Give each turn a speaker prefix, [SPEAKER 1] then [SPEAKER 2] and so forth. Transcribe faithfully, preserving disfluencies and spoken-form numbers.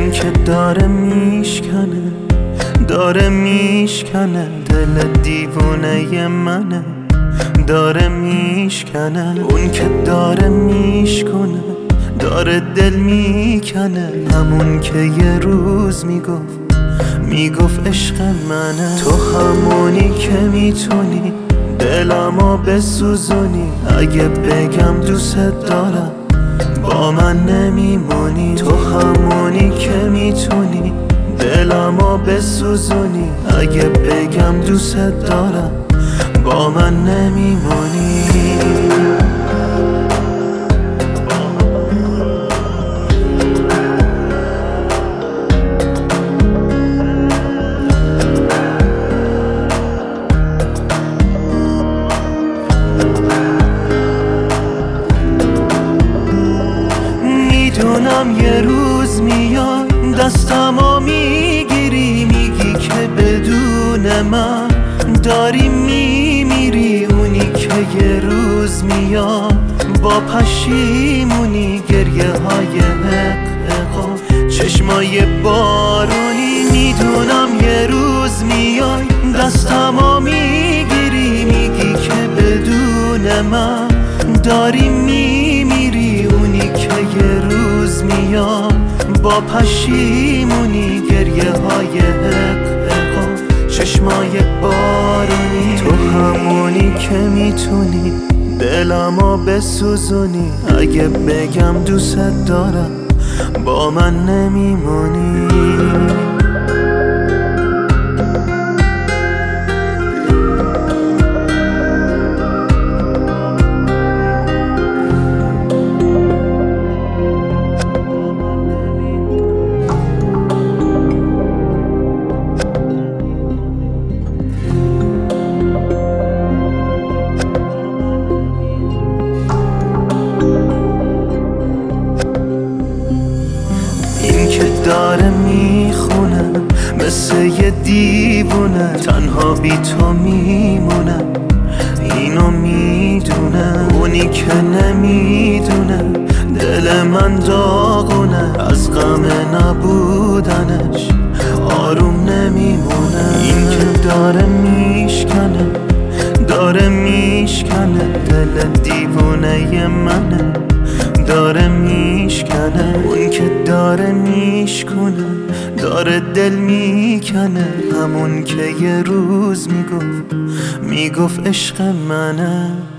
[SPEAKER 1] این که داره میشکنه داره میشکنه دل دیوونه منه، داره میشکنه. اون که داره میشکنه داره دل میکنه، همون که یه روز میگفت میگفت عشق منه. تو همونی که میتونی دلمو بسوزونی، اگه بگم دوست دارم با من نمیمونی. تو همونی که میتونی دلمو بسوزونی، اگه بگم دوست دارم با من نمیمونی. میدونم یه روز میاد دستمو میگیری، میگی که بدون من داری میمیری. اونی که یه روز میاد با پشیمونی، گریه های حق و چشمای بارونی. میدونم یه روز میای دستمو میگیری، میگی که بدون من داری میمیری. اونی که یه روز میاد با پشیمونی، گریه های حق و چشمای بارونی. تو همونی که میتونی دلمو بسوزونی، اگه بگم دوست دارم با من نمیمونی. داره میخونه مثل یه دیوونه، تنها بی تو میمونه، اینو میدونه. اونی که نمیدونه دل من داغونه، از غم نبودنش آروم نمیمونه. این که داره میشکنه داره میشکنه دل دیوونه منه، داره میشکنه. اون که داره میشکنه داره دل میکنه، همون که یه روز میگفت میگفت عشق منه.